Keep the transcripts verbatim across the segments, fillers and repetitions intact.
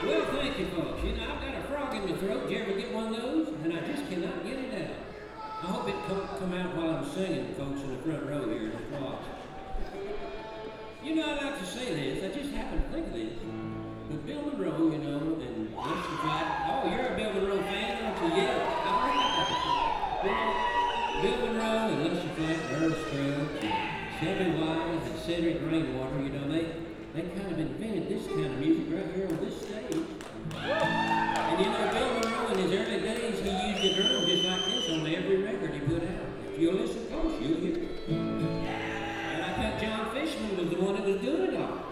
Well, thank you, folks. You know, I've got a frog in my throat. Did you ever get one of those? And I just cannot get it out. I hope it come, come out while I'm singing, folks, in the front row here in the class. You know, I like to say this. I just happened to think of this. But Bill Monroe, you know, and Lester Flatt. Oh, you're a Bill Monroe fan, aren't you? Yeah. All right. Well, Bill Monroe and Lester Flatt, Earl Scruggs, and Shelby Wise, and Cedric Rainwater, you know, they, they kind of invented this kind of music right here on this stage. And you know, Bill Monroe in his early days, he used a drum just like this on every record he put out. If you'll listen close, you'll hear it. And I thought John Fishman was the one that was doing it all.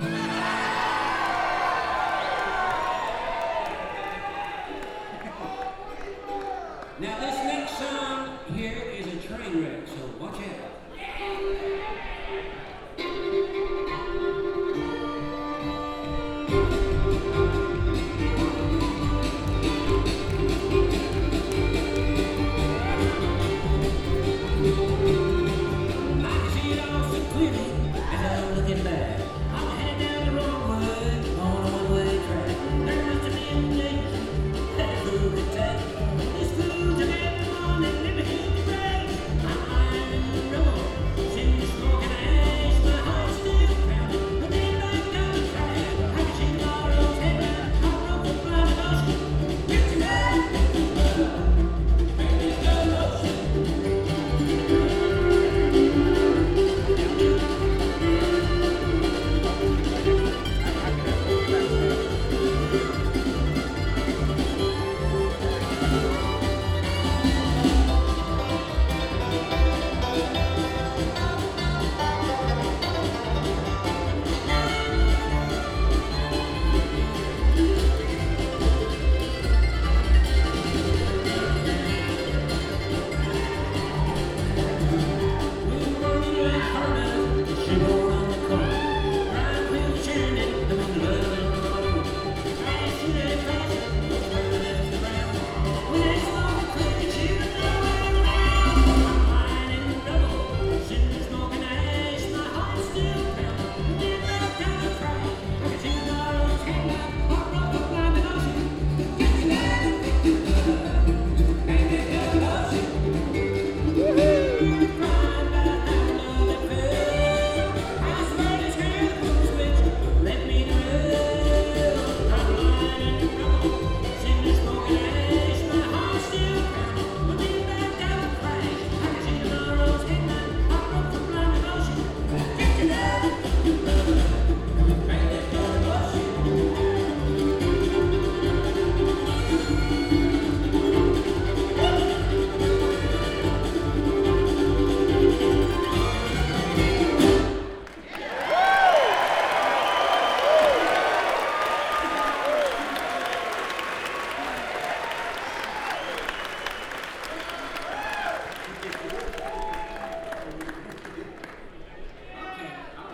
Now this next song here is a train wreck, so watch out. Thank you.